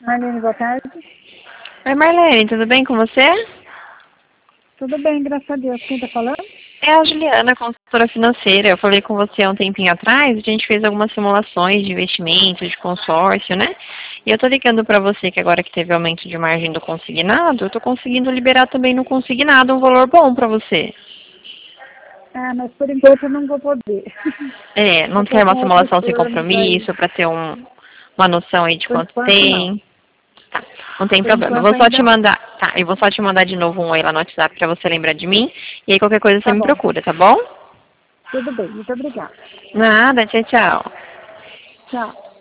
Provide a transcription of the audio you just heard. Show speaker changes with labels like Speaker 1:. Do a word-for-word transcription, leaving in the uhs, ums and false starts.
Speaker 1: Marlene, boa tarde.
Speaker 2: Oi, Marlene, tudo bem com você?
Speaker 1: Tudo bem, graças a Deus. Quem está falando?
Speaker 2: É a Juliana, consultora financeira. Eu falei com você há um tempinho atrás, a gente fez algumas simulações de investimento, de consórcio, né? E eu tô ligando para você que agora que teve aumento de margem do consignado, eu tô conseguindo liberar também no consignado um valor bom para você.
Speaker 1: Ah, mas por enquanto eu não vou poder.
Speaker 2: É, não
Speaker 1: Eu estou
Speaker 2: quer uma
Speaker 1: com outros
Speaker 2: simulação sem
Speaker 1: planos aí.
Speaker 2: compromisso, para ter um, uma noção aí de
Speaker 1: Por
Speaker 2: quanto
Speaker 1: enquanto não.
Speaker 2: tem. Tá, não tem
Speaker 1: Por
Speaker 2: problema. Eu
Speaker 1: enquanto
Speaker 2: vou só te
Speaker 1: ainda não.
Speaker 2: mandar, tá, eu vou só te mandar de novo um oi lá no WhatsApp para você lembrar de mim. E aí qualquer coisa você
Speaker 1: Tá
Speaker 2: me
Speaker 1: bom.
Speaker 2: procura, tá bom?
Speaker 1: Tudo bem, muito obrigada.
Speaker 2: Nada, tchau, tchau.
Speaker 1: Tchau.